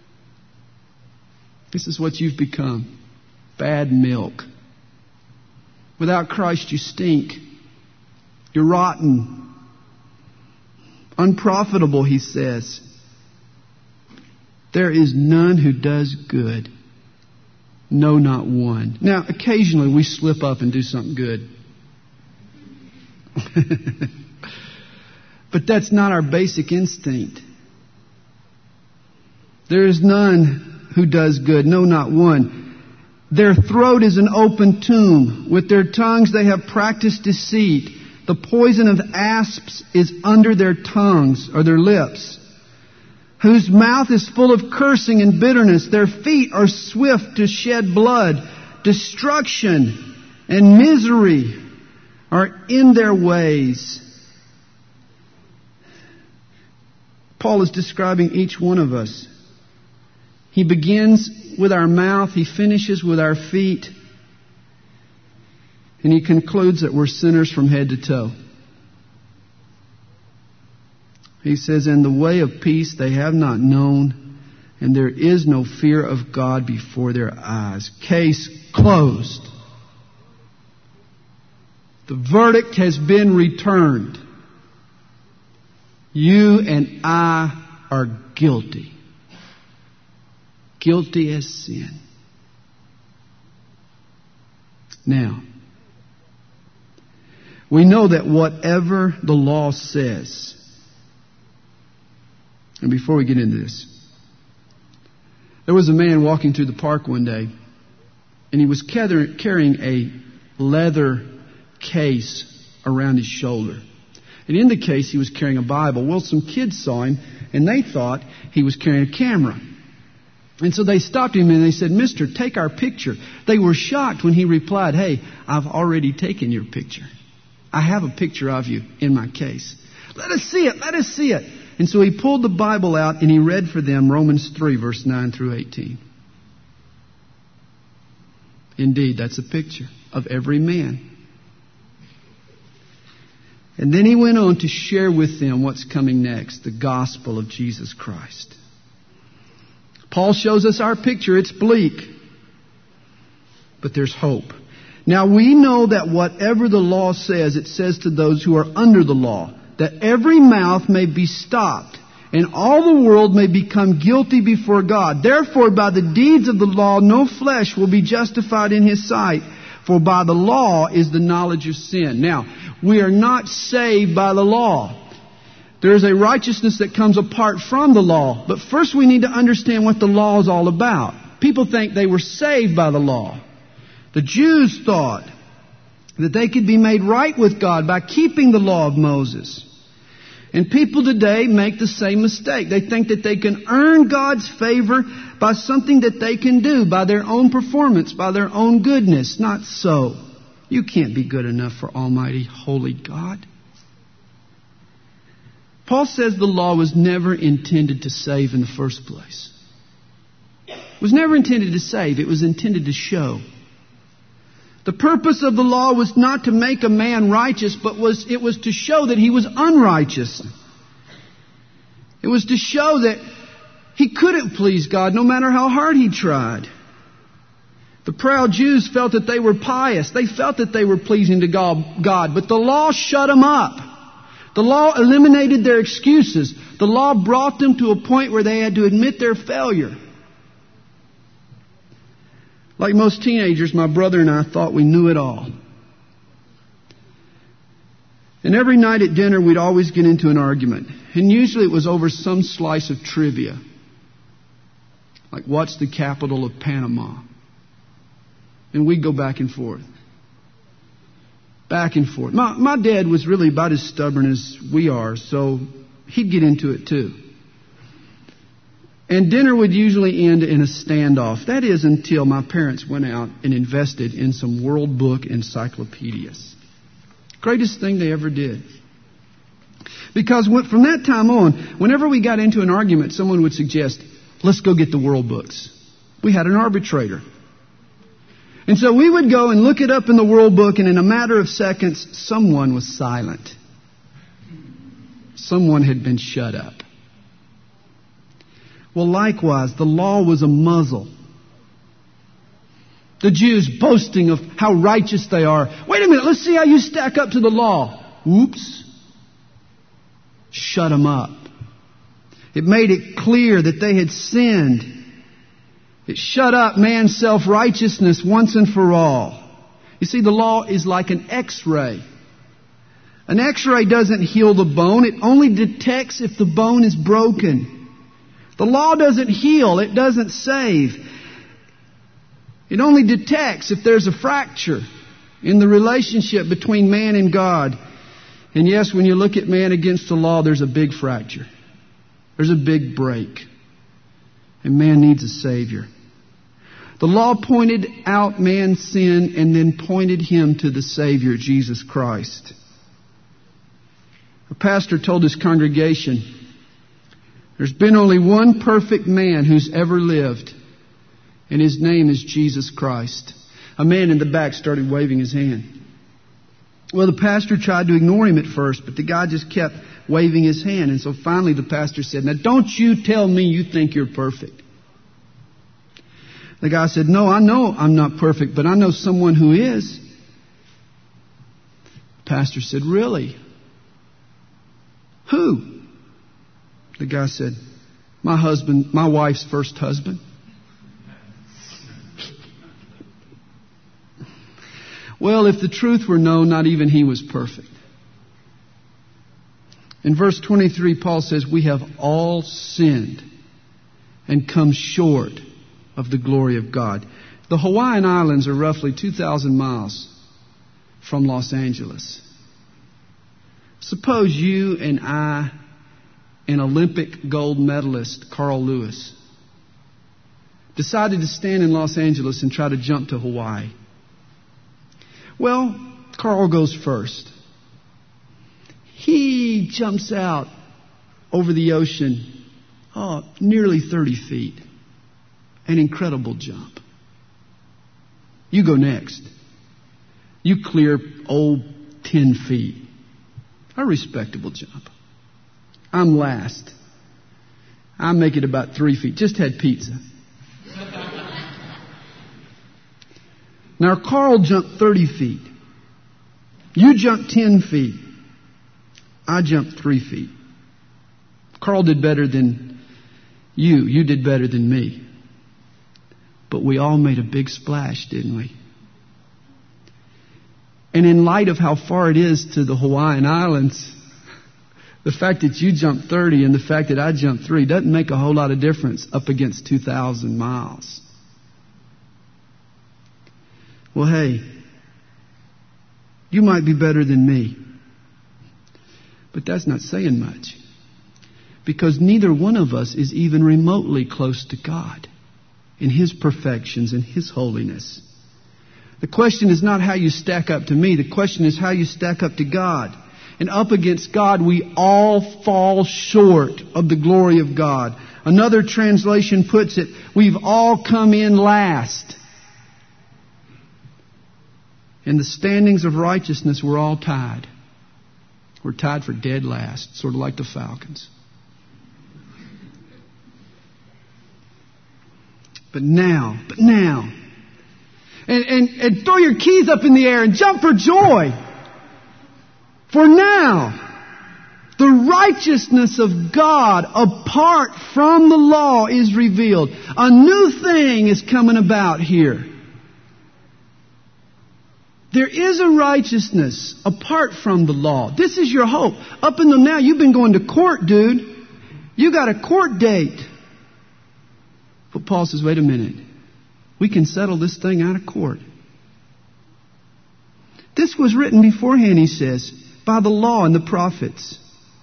This is what you've become. Bad milk. Without Christ you stink. You're rotten. Unprofitable, he says. There is none who does good. No, not one. Now, occasionally we slip up and do something good. But that's not our basic instinct. There is none who does good. No, not one. Their throat is an open tomb. With their tongues they have practiced deceit. The poison of asps is under their tongues or their lips, whose mouth is full of cursing and bitterness. Their feet are swift to shed blood. Destruction and misery are in their ways. Paul is describing each one of us. He begins with our mouth. He finishes with our feet. And he concludes that we're sinners from head to toe. He says, "And the way of peace they have not known, and there is no fear of God before their eyes." Case closed. The verdict has been returned. You and I are guilty. Guilty as sin. Now, we know that whatever the law says, and before we get into this, there was a man walking through the park one day, and he was carrying a leather case around his shoulder. And in the case, he was carrying a Bible. Well, some kids saw him, and they thought he was carrying a camera. And so they stopped him and they said, "Mister, take our picture." They were shocked when he replied, "Hey, I've already taken your picture. I have a picture of you in my case. Let us see it. Let us see it." And so he pulled the Bible out and he read for them Romans 3, verse 9 through 18. Indeed, that's a picture of every man. And then he went on to share with them what's coming next, the gospel of Jesus Christ. Paul shows us our picture. It's bleak. But there's hope. Now we know that whatever the law says, it says to those who are under the law, that every mouth may be stopped, and all the world may become guilty before God. Therefore, by the deeds of the law, no flesh will be justified in His sight, for by the law is the knowledge of sin. Now, we are not saved by the law. There is a righteousness that comes apart from the law. But first we need to understand what the law is all about. People think they were saved by the law. The Jews thought that they could be made right with God by keeping the law of Moses. And people today make the same mistake. They think that they can earn God's favor by something that they can do, by their own performance, by their own goodness. Not so. You can't be good enough for Almighty, holy God. Paul says the law was never intended to save in the first place. It was never intended to save. It was intended to show. The purpose of the law was not to make a man righteous, but it was to show that he was unrighteous. It was to show that he couldn't please God no matter how hard he tried. The proud Jews felt that they were pious. They felt that they were pleasing to God, but the law shut them up. The law eliminated their excuses. The law brought them to a point where they had to admit their failure. Like most teenagers, my brother and I thought we knew it all. And every night at dinner, we'd always get into an argument. And usually it was over some slice of trivia. Like, what's the capital of Panama? And we'd go back and forth. Back and forth. My dad was really about as stubborn as we are, so he'd get into it too. And dinner would usually end in a standoff. That is, until my parents went out and invested in some World Book encyclopedias. Greatest thing they ever did. Because from that time on, whenever we got into an argument, someone would suggest, let's go get the World Books. We had an arbitrator. And so we would go and look it up in the World Book, and in a matter of seconds, someone was silent. Someone had been shut up. Well, likewise, the law was a muzzle. The Jews boasting of how righteous they are. Wait a minute, let's see how you stack up to the law. Oops. Shut them up. It made it clear that they had sinned. It shut up man's self-righteousness once and for all. You see, the law is like an X-ray. An X-ray doesn't heal the bone. It only detects if the bone is broken. The law doesn't heal. It doesn't save. It only detects if there's a fracture in the relationship between man and God. And yes, when you look at man against the law, there's a big fracture. There's a big break. And man needs a Savior. The law pointed out man's sin and then pointed him to the Savior, Jesus Christ. A pastor told his congregation, there's been only one perfect man who's ever lived, and his name is Jesus Christ. A man in the back started waving his hand. Well, the pastor tried to ignore him at first, but the guy just kept waving his hand. And so finally the pastor said, now don't you tell me you think you're perfect. The guy said, no, I know I'm not perfect, but I know someone who is. The pastor said, really? Who? The guy said, my wife's first husband. Well, if the truth were known, not even he was perfect. In verse 23, Paul says, we have all sinned and come short of the glory of God. The Hawaiian Islands are roughly 2,000 miles from Los Angeles. Suppose you and I and Olympic gold medalist Carl Lewis decided to stand in Los Angeles and try to jump to Hawaii. Well, Carl goes first. He jumps out over the ocean, nearly 30 feet. An incredible jump. You go next. You clear 10 feet. A respectable jump. I'm last. I make it about 3 feet. Just had pizza. Now, Carl jumped 30 feet. You jumped 10 feet. I jumped 3 feet. Carl did better than you. You did better than me. But we all made a big splash, didn't we? And in light of how far it is to the Hawaiian Islands, the fact that you jumped 30 and the fact that I jumped 3 doesn't make a whole lot of difference up against 2,000 miles. Well, hey, you might be better than me. But that's not saying much. Because neither one of us is even remotely close to God in His perfections and His holiness. The question is not how you stack up to me. The question is how you stack up to God. And up against God, we all fall short of the glory of God. Another translation puts it, we've all come in last. In the standings of righteousness, we're all tied. We're tied for dead last, sort of like the Falcons. But now, and throw your keys up in the air and jump for joy. For now, The righteousness of God apart from the law is revealed. A new thing is coming about here. There is a righteousness apart from the law. This is your hope. Up until now, you've been going to court, dude. You got a court date. But Paul says, wait a minute. We can settle this thing out of court. This was written beforehand, he says, by the law and the prophets.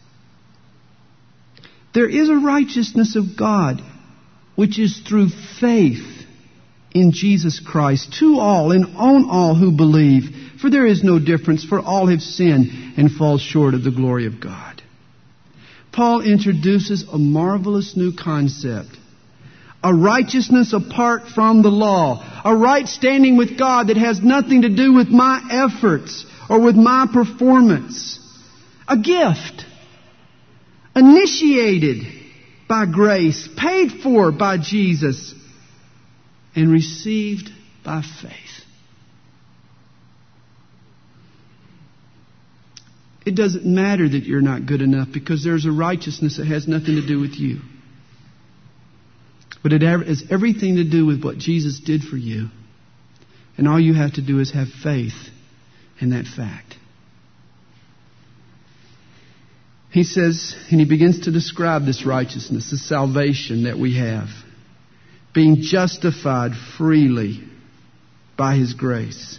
There is a righteousness of God, which is through faith in Jesus Christ, to all and on all who believe. For there is no difference, for all have sinned and fall short of the glory of God. Paul introduces a marvelous new concept. A righteousness apart from the law. A right standing with God that has nothing to do with my efforts or with my performance. A gift. Initiated by grace. Paid for by Jesus. And received by faith. It doesn't matter that you're not good enough because there's a righteousness that has nothing to do with you. But it has everything to do with what Jesus did for you. And all you have to do is have faith in that fact. He says, and he begins to describe this righteousness, this salvation that we have. Being justified freely by His grace.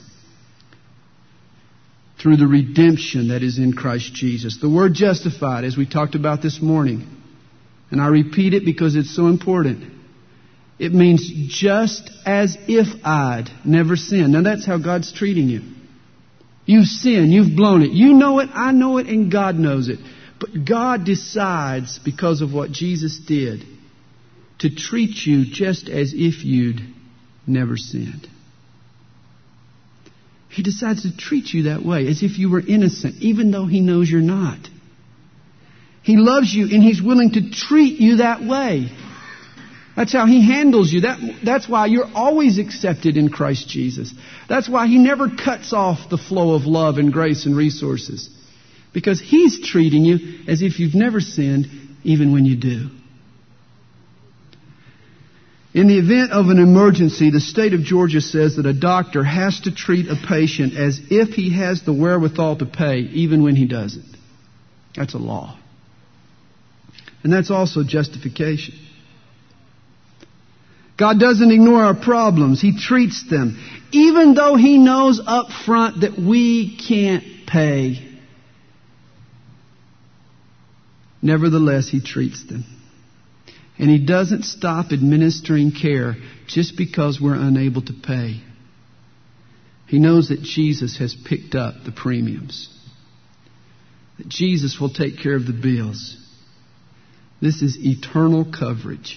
Through the redemption that is in Christ Jesus. The word justified, as we talked about this morning, and I repeat it because it's so important. It means just as if I'd never sinned. Now that's how God's treating you. You've sinned, you've blown it. You know it, I know it, and God knows it. But God decides, because of what Jesus did, to treat you just as if you'd never sinned. He decides to treat you that way, as if you were innocent, even though He knows you're not. He loves you and He's willing to treat you that way. That's how He handles you. That's why you're always accepted in Christ Jesus. That's why He never cuts off the flow of love and grace and resources. Because He's treating you as if you've never sinned, even when you do. In the event of an emergency, the state of Georgia says that a doctor has to treat a patient as if he has the wherewithal to pay, even when he doesn't. That's a law. And that's also justification. God doesn't ignore our problems. He treats them, even though He knows up front that we can't pay. Nevertheless, He treats them. And He doesn't stop administering care just because we're unable to pay. He knows that Jesus has picked up the premiums. That Jesus will take care of the bills. This is eternal coverage.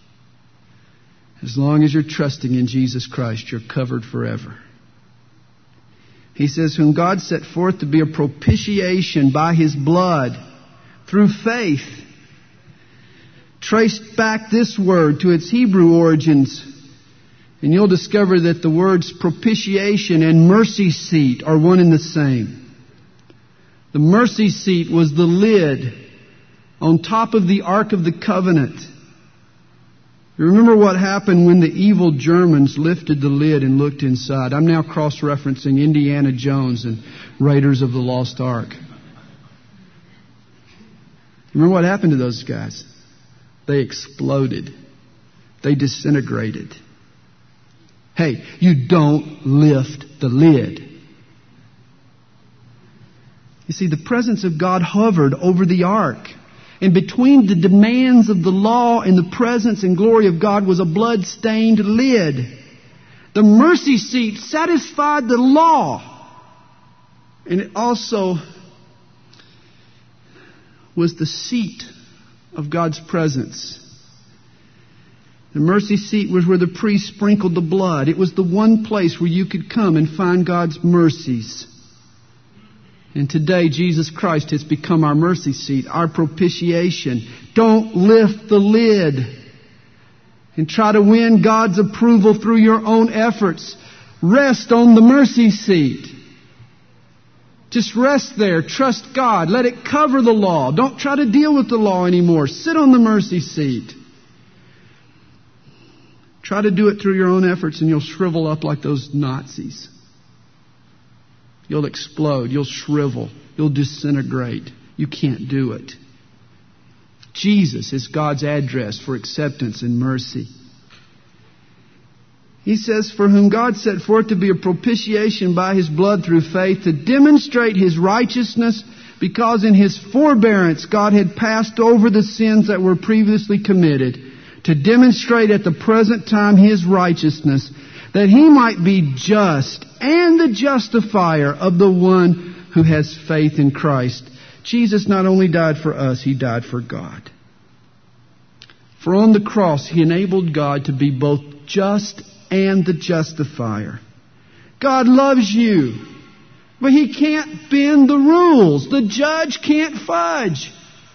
As long as you're trusting in Jesus Christ, you're covered forever. He says, whom God set forth to be a propitiation by His blood through faith. Trace back this word to its Hebrew origins, and you'll discover that the words propitiation and mercy seat are one and the same. The mercy seat was the lid on top of the Ark of the Covenant. You remember what happened when the evil Germans lifted the lid and looked inside. I'm now cross-referencing Indiana Jones and Raiders of the Lost Ark. Remember what happened to those guys? They exploded. They disintegrated. Hey, you don't lift the lid. You see, the presence of God hovered over the ark. And between the demands of the law and the presence and glory of God was a blood-stained lid. The mercy seat satisfied the law. And it also was the seat of God's presence. The mercy seat was where the priest sprinkled the blood. It was the one place where you could come and find God's mercies. And today, Jesus Christ has become our mercy seat, our propitiation. Don't lift the lid and try to win God's approval through your own efforts. Rest on the mercy seat. Just rest there. Trust God. Let it cover the law. Don't try to deal with the law anymore. Sit on the mercy seat. Try to do it through your own efforts and you'll shrivel up like those Nazis. You'll explode. You'll shrivel. You'll disintegrate. You can't do it. Jesus is God's address for acceptance and mercy. He says, for whom God set forth to be a propitiation by His blood through faith, to demonstrate His righteousness, because in His forbearance God had passed over the sins that were previously committed, to demonstrate at the present time His righteousness, that He might be just and the justifier of the one who has faith in Christ. Jesus not only died for us, He died for God. For on the cross He enabled God to be both just and the justifier. God loves you, but He can't bend the rules. The judge can't fudge.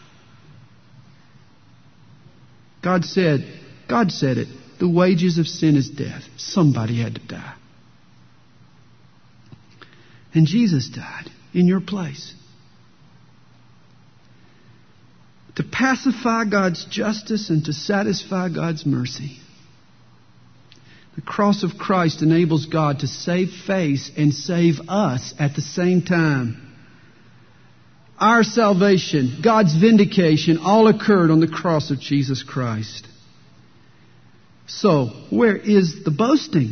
God said it. The wages of sin is death. Somebody had to die. And Jesus died in your place. To pacify God's justice and to satisfy God's mercy. The cross of Christ enables God to save face and save us at the same time. Our salvation, God's vindication, all occurred on the cross of Jesus Christ. So, where is the boasting?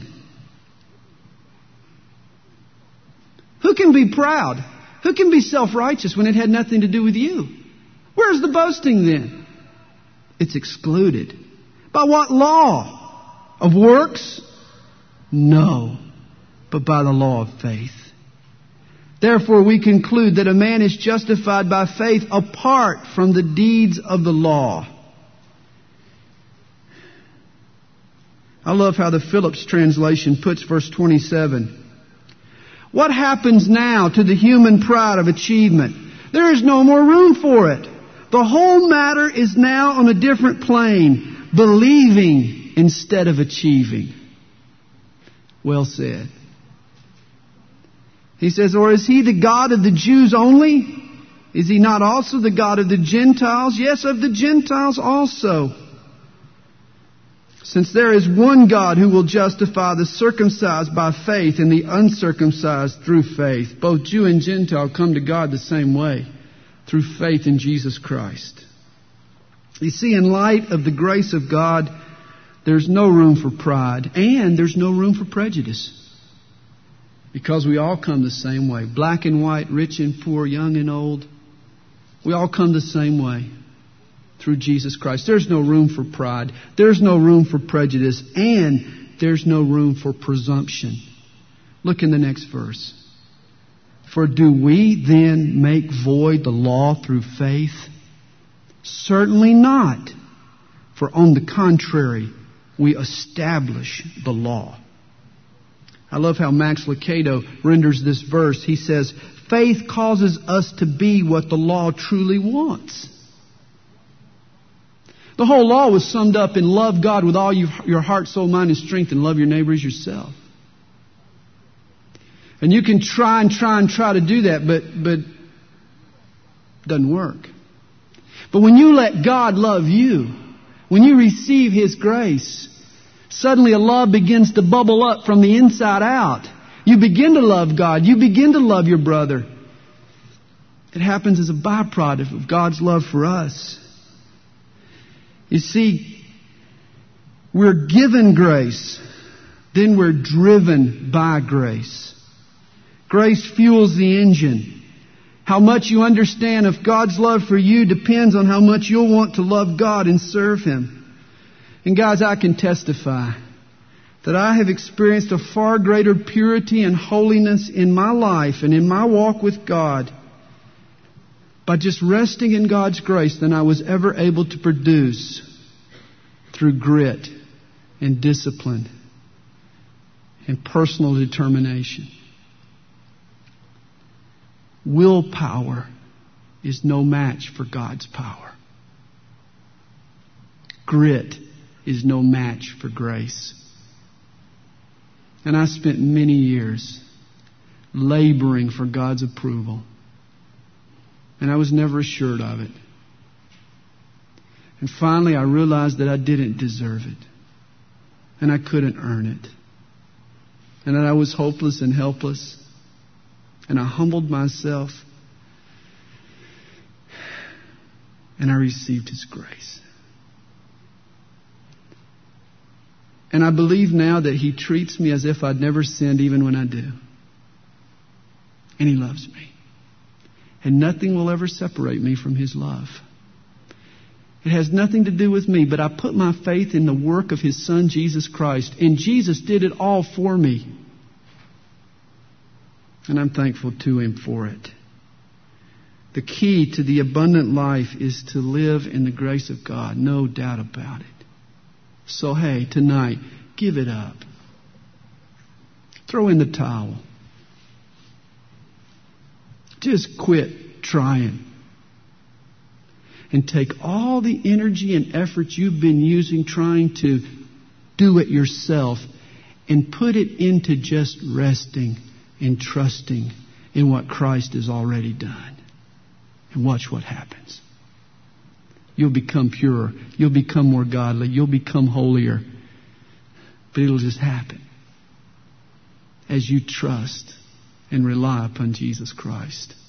Who can be proud? Who can be self-righteous when it had nothing to do with you? Where's the boasting then? It's excluded. By what law? Of works? No, but by the law of faith. Therefore we conclude that a man is justified by faith apart from the deeds of the law. I love how the Phillips translation puts verse 27. What happens now to the human pride of achievement? There is no more room for it. The whole matter is now on a different plane, believing instead of achieving. Well said. He says, or is He the God of the Jews only? Is He not also the God of the Gentiles? Yes, of the Gentiles also. Since there is one God who will justify the circumcised by faith and the uncircumcised through faith. Both Jew and Gentile come to God the same way, through faith in Jesus Christ. You see, in light of the grace of God, there's no room for pride and there's no room for prejudice. Because we all come the same way. Black and white, rich and poor, young and old. We all come the same way through Jesus Christ. There's no room for pride. There's no room for prejudice. And there's no room for presumption. Look in the next verse. For do we then make void the law through faith? Certainly not. For on the contrary, we establish the law. I love how Max Lucado renders this verse. He says, faith causes us to be what the law truly wants. The whole law was summed up in love God with all your heart, soul, mind, and strength, and love your neighbor as yourself. And you can try to do that, but it doesn't work. But when you let God love you, when you receive His grace, suddenly a love begins to bubble up from the inside out. You begin to love God. You begin to love your brother. It happens as a byproduct of God's love for us. You see, we're given grace, then we're driven by grace. Grace fuels the engine. How much you understand of God's love for you depends on how much you'll want to love God and serve Him. And guys, I can testify that I have experienced a far greater purity and holiness in my life and in my walk with God by just resting in God's grace than I was ever able to produce through grit and discipline and personal determination. Willpower is no match for God's power. Grit is no match for grace. And I spent many years laboring for God's approval. And I was never assured of it. And finally, I realized that I didn't deserve it. And I couldn't earn it. And that I was hopeless and helpless. And I humbled myself. And I received His grace. And I believe now that He treats me as if I'd never sinned even when I do. And He loves me. And nothing will ever separate me from His love. It has nothing to do with me, but I put my faith in the work of His Son, Jesus Christ. And Jesus did it all for me. And I'm thankful to Him for it. The key to the abundant life is to live in the grace of God. No doubt about it. So hey, tonight, give it up. Throw in the towel. Just quit trying. And take all the energy and effort you've been using trying to do it yourself and put it into just resting and trusting in what Christ has already done. And watch what happens. You'll become pure. You'll become more godly. You'll become holier. But it'll just happen as you trust and rely upon Jesus Christ.